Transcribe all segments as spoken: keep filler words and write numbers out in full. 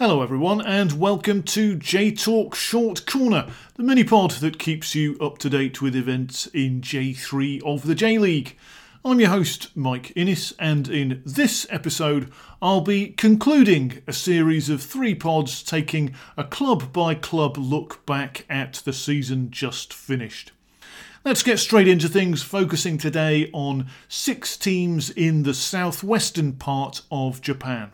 Hello everyone and welcome to J-Talk Short Corner, the mini-pod that keeps you up to date with events in J three of the J-League. I'm your host Mike Innes, and in this episode I'll be concluding a series of three pods taking a club by club look back at the season just finished. Let's get straight into things, focusing today on six teams in the southwestern part of Japan.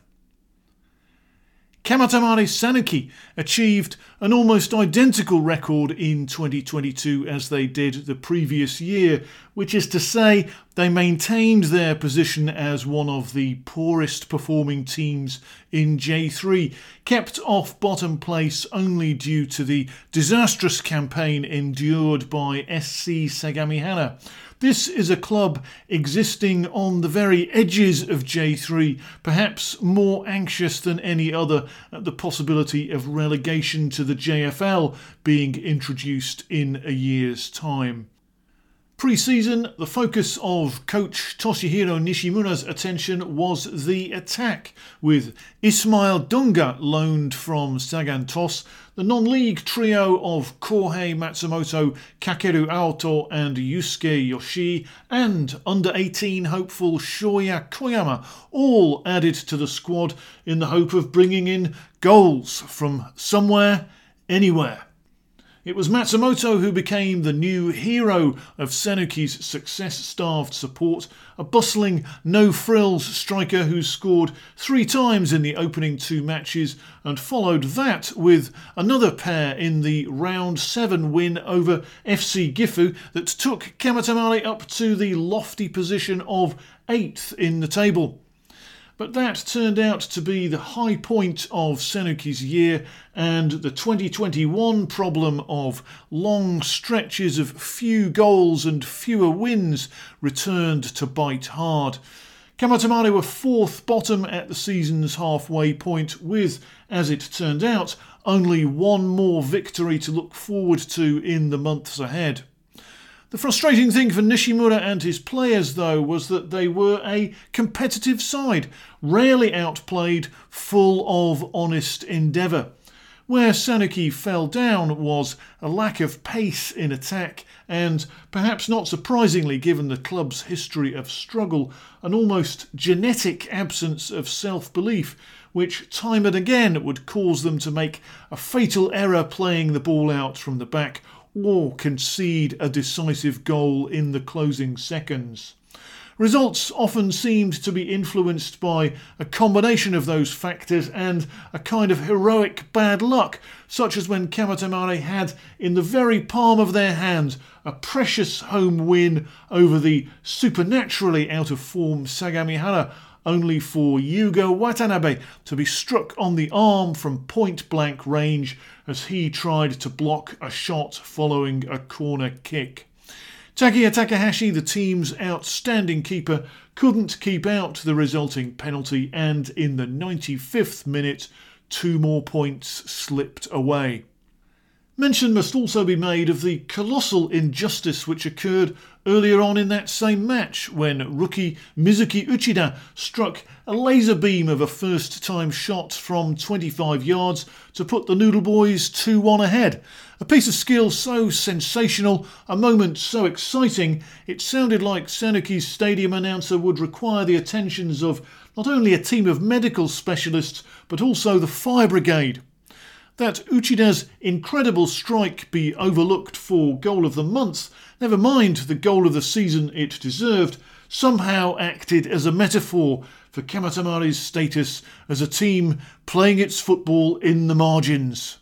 Kamatamare Sanuki achieved an almost identical record in twenty twenty-two as they did the previous year, which is to say they maintained their position as one of the poorest performing teams in J three, kept off bottom place only due to the disastrous campaign endured by S C Sagamihara. This is a club existing on the very edges of J three, perhaps more anxious than any other at the possibility of relegation to the J F L being introduced in a year's time. Pre-season, the focus of coach Toshihiro Nishimura's attention was the attack, with Ismail Dunga loaned from Sagan Toss, the non-league trio of Kohei Matsumoto, Kakeru Aoto and Yusuke Yoshii, and under eighteen hopeful Shoya Koyama, all added to the squad in the hope of bringing in goals from somewhere, anywhere. It was Matsumoto who became the new hero of Sanuki's success-starved support, a bustling, no-frills striker who scored three times in the opening two matches and followed that with another pair in the round seven win over F C Gifu that took Kamatamare up to the lofty position of eighth in the table. But that turned out to be the high point of Sanuki's year, and the twenty twenty-one problem of long stretches of few goals and fewer wins returned to bite hard. Kamatamare were fourth bottom at the season's halfway point with, as it turned out, only one more victory to look forward to in the months ahead. The frustrating thing for Nishimura and his players, though, was that they were a competitive side, rarely outplayed, full of honest endeavour. Where Sanuki fell down was a lack of pace in attack and, perhaps not surprisingly given the club's history of struggle, an almost genetic absence of self-belief, which time and again would cause them to make a fatal error playing the ball out from the back, or concede a decisive goal in the closing seconds. Results often seemed to be influenced by a combination of those factors and a kind of heroic bad luck, such as when Kamatamare had in the very palm of their hand a precious home win over the supernaturally out-of-form Sagamihara, only for Yugo Watanabe to be struck on the arm from point-blank range as he tried to block a shot following a corner kick. Takeya Takahashi, the team's outstanding keeper, couldn't keep out the resulting penalty, and in the ninety-fifth minute, two more points slipped away. Mention must also be made of the colossal injustice which occurred earlier on in that same match when rookie Mizuki Uchida struck a laser beam of a first-time shot from twenty-five yards to put the Noodle Boys two one ahead. A piece of skill so sensational, a moment so exciting, it sounded like Sanuki's stadium announcer would require the attentions of not only a team of medical specialists but also the fire brigade. That Uchida's incredible strike be overlooked for goal of the month, never mind the goal of the season it deserved, somehow acted as a metaphor for Kamatamare's status as a team playing its football in the margins.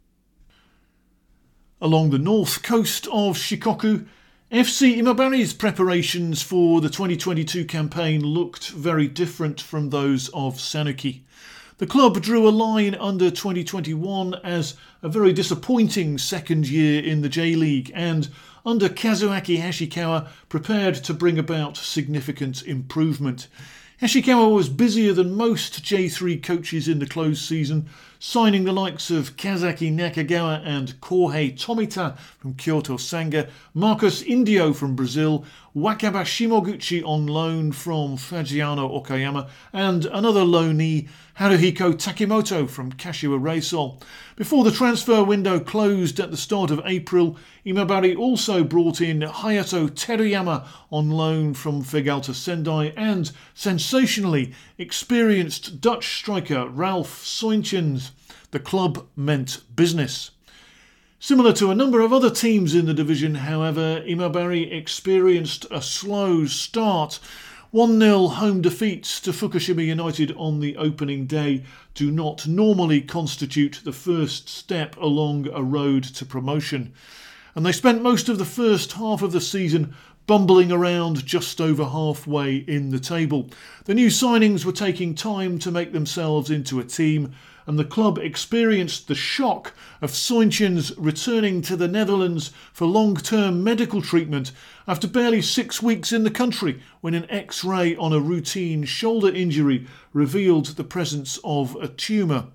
Along the north coast of Shikoku, F C Imabari's preparations for the twenty twenty-two campaign looked very different from those of Sanuki. The club drew a line under twenty twenty-one as a very disappointing second year in the J-League, and under Kazuaki Hashikawa prepared to bring about significant improvement. Hashikawa was busier than most J three coaches in the closed season, signing the likes of Kazaki Nakagawa and Kohei Tomita from Kyoto Sanga, Marcus Indio from Brazil, Wakaba Shimoguchi on loan from Fagiano Okayama, and another loanee, Haruhiko Takimoto from Kashiwa Reysol. Before the transfer window closed at the start of April, Imabari also brought in Hayato Teruyama on loan from Vegalta Sendai and, sensationally, experienced Dutch striker Ralph Seuntjens. The club meant business. Similar to a number of other teams in the division, however, Imabari experienced a slow start. one nil home defeats to Fukushima United on the opening day do not normally constitute the first step along a road to promotion. And they spent most of the first half of the season bumbling around just over halfway in the table. The new signings were taking time to make themselves into a team, and the club experienced the shock of Seuntjens returning to the Netherlands for long-term medical treatment after barely six weeks in the country when an X-ray on a routine shoulder injury revealed the presence of a tumour.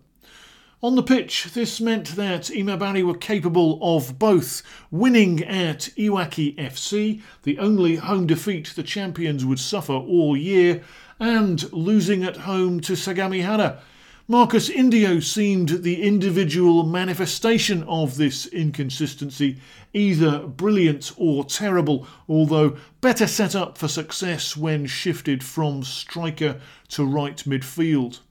On the pitch, this meant that Imabari were capable of both winning at Iwaki F C, the only home defeat the champions would suffer all year, and losing at home to Sagamihara. Marcus Indio seemed the individual manifestation of this inconsistency, either brilliant or terrible, although better set up for success when shifted from striker to right midfield.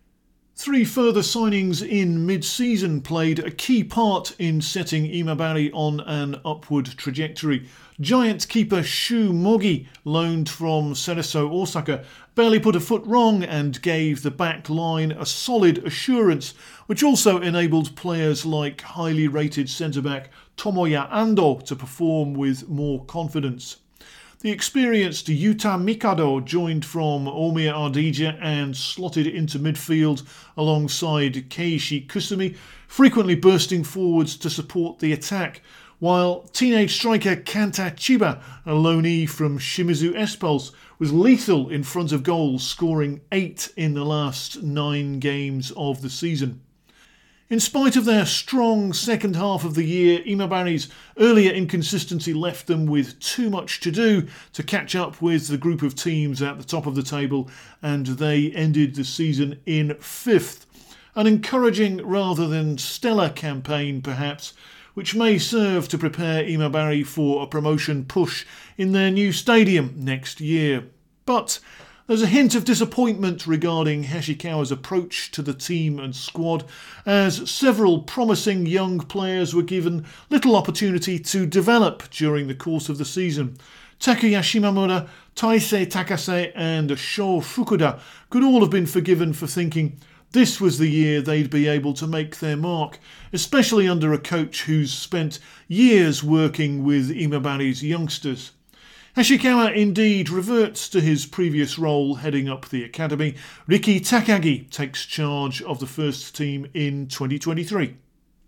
Three further signings in mid-season played a key part in setting Imabari on an upward trajectory. Giant keeper Shu Mogi, loaned from Cerezo Osaka, barely put a foot wrong and gave the back line a solid assurance, which also enabled players like highly rated centre-back Tomoya Ando to perform with more confidence. The experienced Yuta Mikado joined from Omiya Ardija and slotted into midfield alongside Keiichi Kusumi, frequently bursting forwards to support the attack, while teenage striker Kanta Chiba, a loanee from Shimizu S-Pulse, was lethal in front of goals, scoring eight in the last nine games of the season. In spite of their strong second half of the year, Imabari's earlier inconsistency left them with too much to do to catch up with the group of teams at the top of the table, and they ended the season in fifth. An encouraging rather than stellar campaign, perhaps, which may serve to prepare Imabari for a promotion push in their new stadium next year. But there's a hint of disappointment regarding Hashikawa's approach to the team and squad, as several promising young players were given little opportunity to develop during the course of the season. Takuya Shimamura, Taisei Takase and Sho Fukuda could all have been forgiven for thinking this was the year they'd be able to make their mark, especially under a coach who's spent years working with Imabari's youngsters. Hashikawa indeed reverts to his previous role heading up the academy. Riki Takagi takes charge of the first team in twenty twenty-three.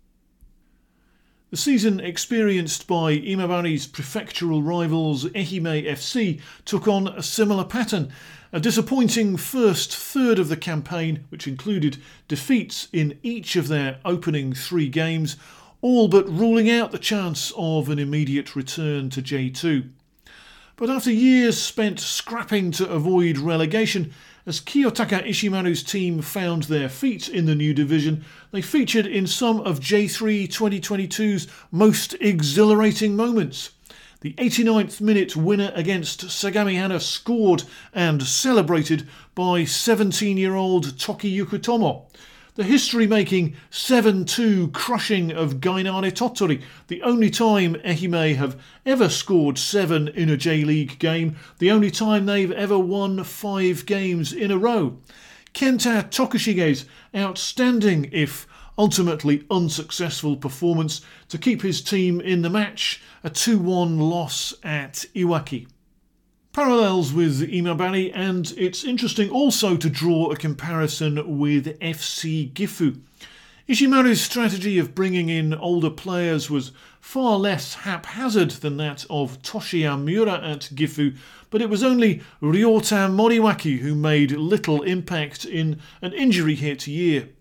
The season experienced by Imabari's prefectural rivals Ehime F C took on a similar pattern. A disappointing first third of the campaign, which included defeats in each of their opening three games, all but ruling out the chance of an immediate return to J two. But after years spent scrapping to avoid relegation, as Kiyotaka Ishimaru's team found their feet in the new division, they featured in some of J three twenty twenty-two's most exhilarating moments. The eighty-ninth minute winner against Sagamihara scored and celebrated by seventeen-year-old Toki Yukutomo. The history-making seven two crushing of Gainare Tottori, the only time Ehime have ever scored seven in a J-League game, the only time they've ever won five games in a row. Kenta Tokushige's outstanding, if ultimately unsuccessful performance to keep his team in the match, a two one loss at Iwaki. Parallels with Imabari, and it's interesting also to draw a comparison with F C Gifu. Ishimaru's strategy of bringing in older players was far less haphazard than that of Toshiya Miura at Gifu, but it was only Ryota Moriwaki who made little impact in an injury-hit year.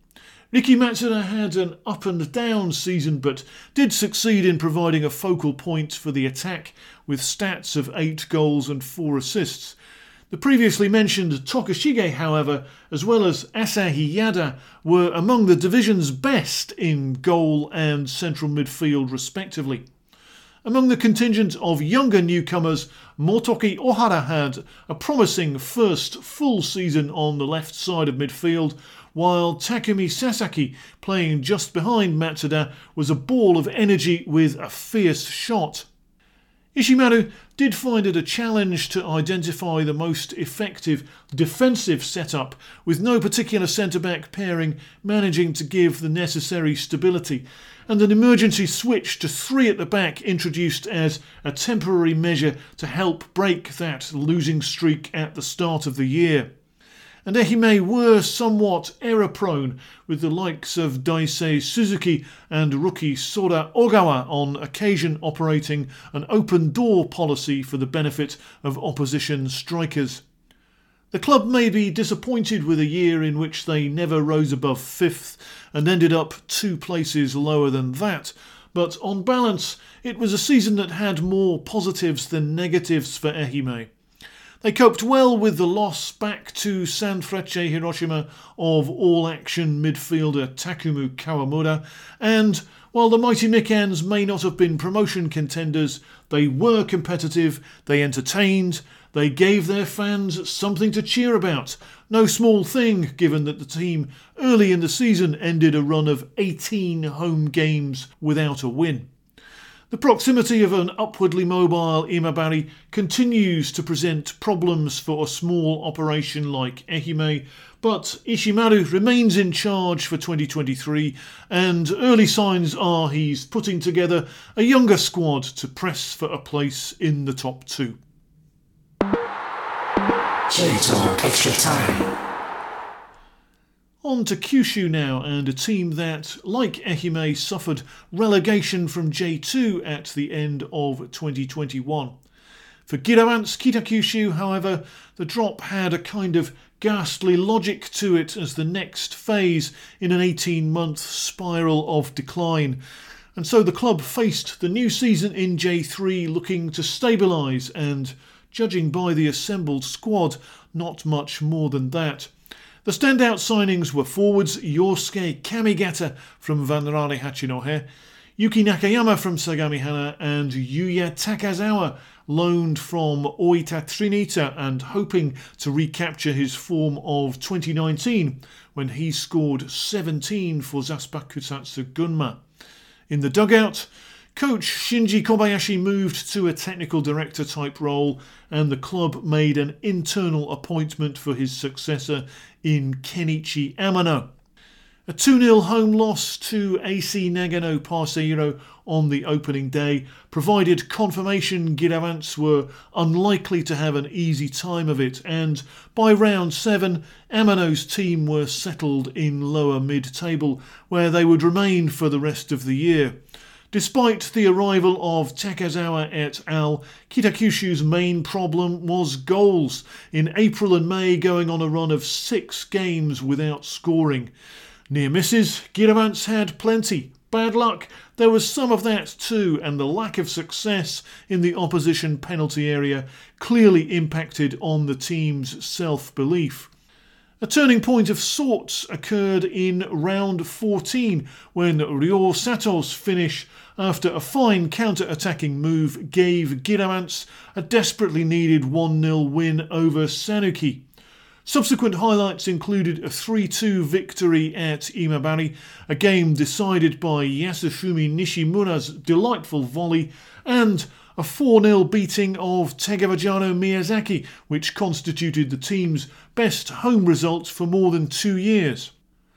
Riki Matsuda had an up and down season but did succeed in providing a focal point for the attack with stats of eight goals and four assists. The previously mentioned Tokushige, however, as well as Asahi Yada, were among the division's best in goal and central midfield respectively. Among the contingent of younger newcomers, Motoki Ohara had a promising first full season on the left side of midfield, while Takumi Sasaki, playing just behind Matsuda, was a ball of energy with a fierce shot. Ishimaru did find it a challenge to identify the most effective defensive setup, with no particular centre-back pairing managing to give the necessary stability, and an emergency switch to three at the back introduced as a temporary measure to help break that losing streak at the start of the year. And Ehime were somewhat error-prone, with the likes of Daisei Suzuki and rookie Sora Ogawa on occasion operating an open-door policy for the benefit of opposition strikers. The club may be disappointed with a year in which they never rose above fifth and ended up two places lower than that, but on balance it was a season that had more positives than negatives for Ehime. They coped well with the loss back to Sanfrecce Hiroshima of all-action midfielder Takumu Kawamura, and while the Mighty Mikans may not have been promotion contenders, they were competitive, they entertained, they gave their fans something to cheer about. No small thing, given that the team early in the season ended a run of eighteen home games without a win. The proximity of an upwardly mobile Imabari continues to present problems for a small operation like Ehime, but Ishimaru remains in charge for twenty twenty-three, and early signs are he's putting together a younger squad to press for a place in the top two. J-Talk Extra Time. On to Kyushu now, and a team that, like Ehime, suffered relegation from J two at the end of twenty twenty-one. For Giravans Kitakyushu, however, the drop had a kind of ghastly logic to it as the next phase in an eighteen-month spiral of decline. And so the club faced the new season in J three looking to stabilise and, judging by the assembled squad, not much more than that. The standout signings were forwards Yosuke Kamigata from Vanrare Hachinohe, Yuki Nakayama from Sagamihara, and Yuya Takazawa, loaned from Oita Trinita and hoping to recapture his form of twenty nineteen when he scored seventeen for Zaspakusatsu Gunma. In the dugout, coach Shinji Kobayashi moved to a technical director type role, and the club made an internal appointment for his successor in Kenichi Amano. A two nil home loss to A C Nagano Parceiro on the opening day provided confirmation Giravans were unlikely to have an easy time of it, and by round seven, Amano's team were settled in lower mid-table, where they would remain for the rest of the year. Despite the arrival of Takazawa et al., Kitakyushu's main problem was goals, in April and May going on a run of six games without scoring. Near misses, Giravans had plenty. Bad luck, there was some of that too, and the lack of success in the opposition penalty area clearly impacted on the team's self-belief. A turning point of sorts occurred in round fourteen when Ryo Sato's finish after a fine counter-attacking move gave Giravans a desperately needed one nil win over Sanuki. Subsequent highlights included a three two victory at Imabari, a game decided by Yasufumi Nishimura's delightful volley, and a four nil beating of Tegevajano Miyazaki, which constituted the team's best home result for more than two years.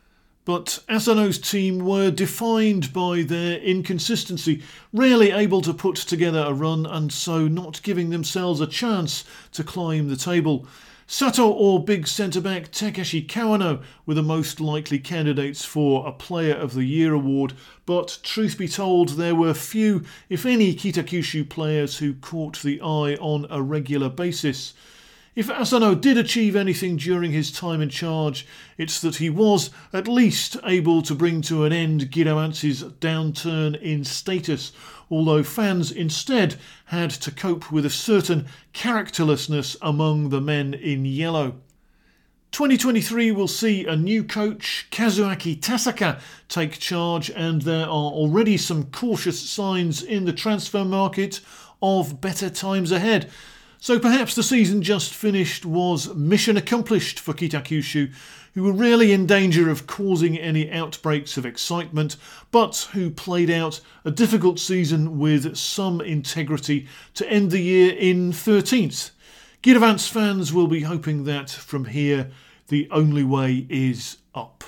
But Asano's team were defined by their inconsistency, rarely able to put together a run and so not giving themselves a chance to climb the table. Sato or big centre-back Takeshi Kawano were the most likely candidates for a Player of the Year award, but truth be told there were few, if any, Kitakyushu players who caught the eye on a regular basis. If Asano did achieve anything during his time in charge, it's that he was at least able to bring to an end Giravance's downturn in status, although fans instead had to cope with a certain characterlessness among the men in yellow. twenty twenty-three will see a new coach, Kazuaki Tasaka, take charge, and there are already some cautious signs in the transfer market of better times ahead. So perhaps the season just finished was mission accomplished for Kitakyushu, who were really in danger of causing any outbreaks of excitement, but who played out a difficult season with some integrity to end the year in thirteenth. Giravance fans will be hoping that from here the only way is up.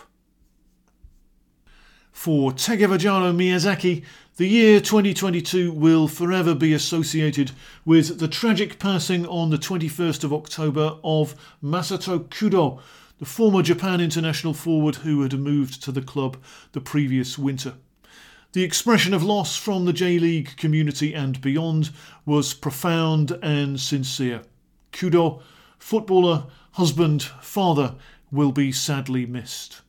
For Tegevajaro Miyazaki, the year twenty twenty-two will forever be associated with the tragic passing on the twenty-first of October of Masato Kudo, the former Japan international forward who had moved to the club the previous winter. The expression of loss from the J-League community and beyond was profound and sincere. Kudo, footballer, husband, father, will be sadly missed.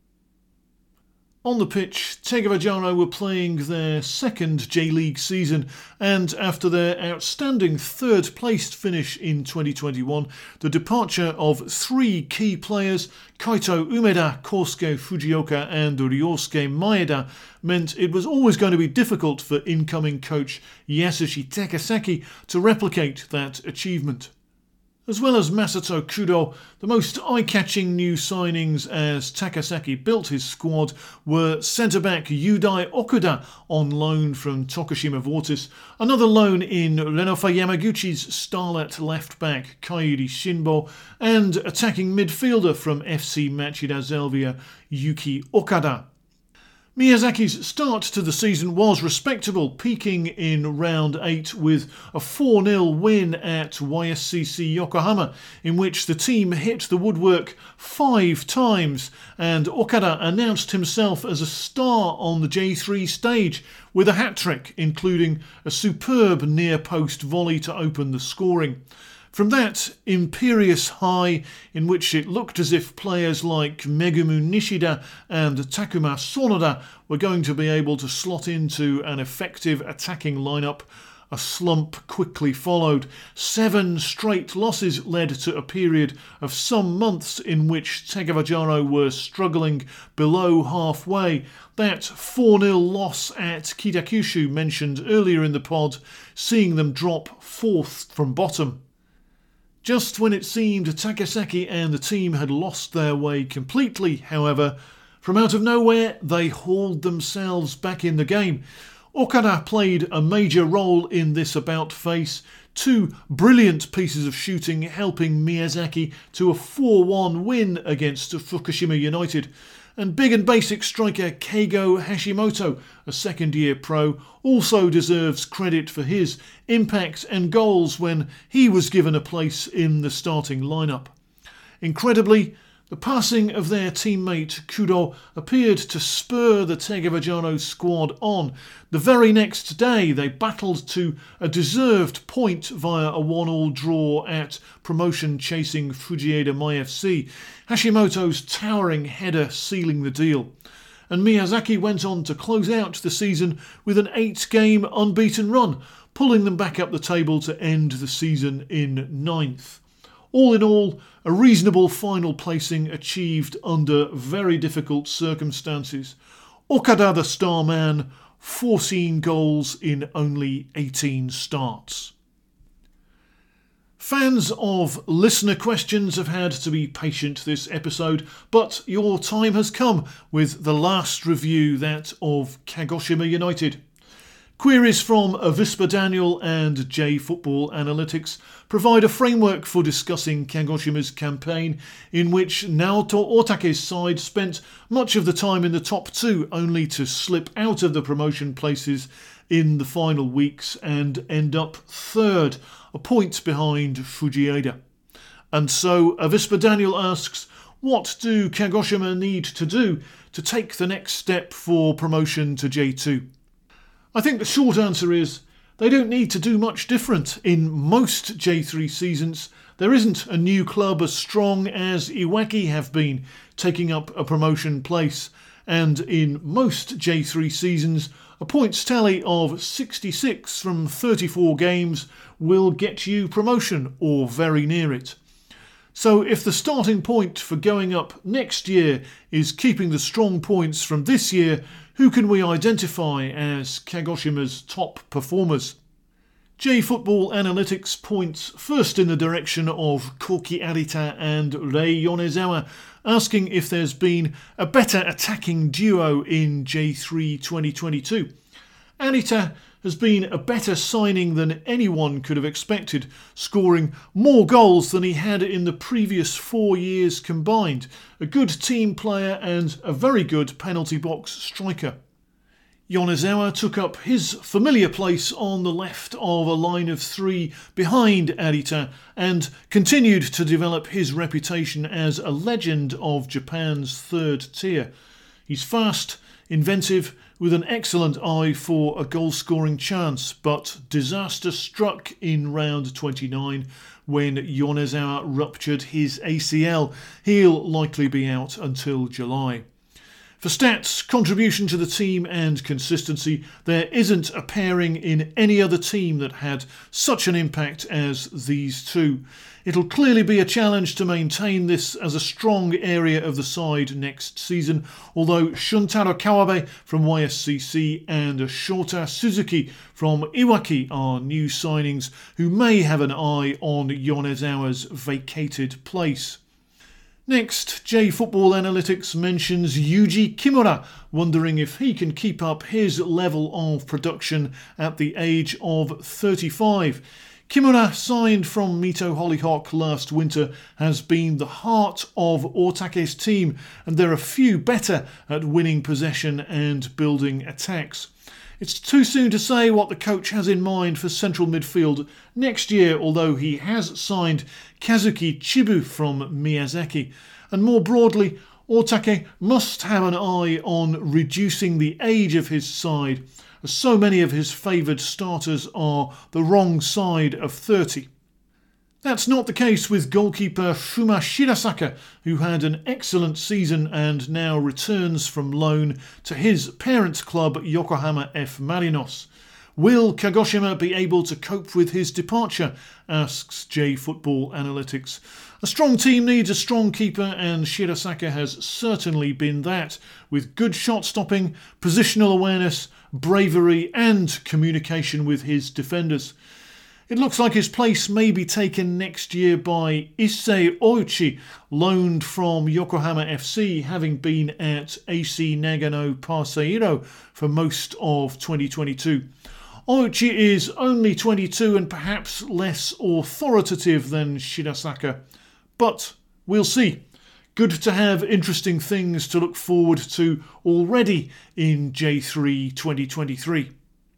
On the pitch, Tegevajaro were playing their second J-League season, and after their outstanding third-placed finish in twenty twenty-one, the departure of three key players, Kaito Umeda, Kosuke Fujioka and Ryosuke Maeda, meant it was always going to be difficult for incoming coach Yasushi Takasaki to replicate that achievement. As well as Masato Kudo, the most eye-catching new signings as Takasaki built his squad were centre-back Yudai Okuda on loan from Tokushima Vortis, another loan in Renofa Yamaguchi's starlet left-back Kairi Shinbo, and attacking midfielder from F C Machida Zelvia Yuki Okada. Miyazaki's start to the season was respectable, peaking in round eight with a four nil win at Y S C C Yokohama, in which the team hit the woodwork five times, and Okada announced himself as a star on the J three stage with a hat-trick, including a superb near-post volley to open the scoring. From that imperious high, in which it looked as if players like Megumu Nishida and Takuma Sonoda were going to be able to slot into an effective attacking lineup, a slump quickly followed. Seven straight losses led to a period of some months in which Tegevajaro were struggling below halfway. That four nil loss at Kitakyushu mentioned earlier in the pod, seeing them drop fourth from bottom. Just when it seemed Takasaki and the team had lost their way completely, however, from out of nowhere they hauled themselves back in the game. Okada played a major role in this about-face, two brilliant pieces of shooting helping Miyazaki to a four one win against Fukushima United. And big and basic striker Keigo Hashimoto, a second-year pro, also deserves credit for his impact and goals when he was given a place in the starting lineup. Incredibly, the passing of their teammate Kudo appeared to spur the Tegevajaro squad on. The very next day they battled to a deserved point via a one all draw at promotion-chasing Fujieda Mai F C, Hashimoto's towering header sealing the deal. And Miyazaki went on to close out the season with an eight-game unbeaten run, pulling them back up the table to end the season in ninth. All in all, a reasonable final placing achieved under very difficult circumstances. Okada the star man, fourteen goals in only eighteen starts. Fans of listener questions have had to be patient this episode, but your time has come with the last review, that of Kagoshima United. Queries from Avispa Daniel and J Football Analytics provide a framework for discussing Kagoshima's campaign, in which Naoto Otake's side spent much of the time in the top two, only to slip out of the promotion places in the final weeks and end up third, a point behind Fujieda. And so Avispa Daniel asks, what do Kagoshima need to do to take the next step for promotion to J two? I think the short answer is they don't need to do much different. In most J three seasons, There isn't a new club as strong as Iwaki have been taking up a promotion place, and in most J three seasons, a points tally of sixty-six from thirty-four games will get you promotion or very near it. So if the starting point for going up next year is keeping the strong points from this year, who can we identify as Kagoshima's top performers? J Football Analytics points first in the direction of Koki Arita and Rei Yonezawa, asking if there's been a better attacking duo in J three twenty twenty-two. Arita has been a better signing than anyone could have expected, scoring more goals than he had in the previous four years combined. A good team player and a very good penalty box striker. Yonezawa took up his familiar place on the left of a line of three behind Arita and continued to develop his reputation as a legend of Japan's third tier. He's fast, inventive, with an excellent eye for a goal-scoring chance, but disaster struck in round twenty-nine when Yonezawa ruptured his A C L. He'll likely be out until July. For stats, contribution to the team and consistency, there isn't a pairing in any other team that had such an impact as these two. It'll clearly be a challenge to maintain this as a strong area of the side next season, although Shuntaro Kawabe from Y S C C and Shota Suzuki from Iwaki are new signings who may have an eye on Yonezawa's vacated place. Next, J Football Analytics mentions Yuji Kimura, wondering if he can keep up his level of production at the age of thirty-five. Kimura, signed from Mito Hollyhock last winter, has been the heart of Otake's team, and there are few better at winning possession and building attacks. It's too soon to say what the coach has in mind for central midfield next year, although he has signed Kazuki Chibu from Miyazaki. And more broadly, Otake must have an eye on reducing the age of his side, as so many of his favoured starters are the wrong side of thirty. That's not the case with goalkeeper Fuma Shirasaka, who had an excellent season and now returns from loan to his parent club Yokohama F. Marinos. Will Kagoshima be able to cope with his departure, asks J Football Analytics. A strong team needs a strong keeper, and Shirasaka has certainly been that, with good shot stopping, positional awareness, bravery and communication with his defenders. It looks like his place may be taken next year by Issei Ouchi, loaned from Yokohama F C, having been at A C Nagano Parceiro for most of twenty twenty-two. Ouchi is only twenty-two and perhaps less authoritative than Shirasaka, but we'll see. Good to have interesting things to look forward to already in J three twenty twenty-three.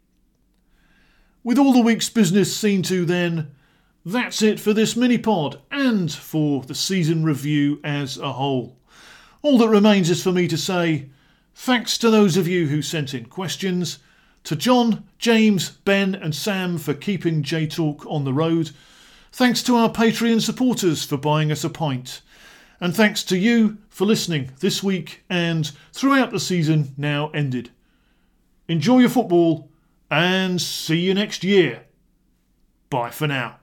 With all the week's business seen to then, that's it for this mini-pod and for the season review as a whole. All that remains is for me to say thanks to those of you who sent in questions, to John, James, Ben and Sam for keeping J-Talk on the road, thanks to our Patreon supporters for buying us a pint, and thanks to you for listening this week and throughout the season now ended. Enjoy your football, and see you next year. Bye for now.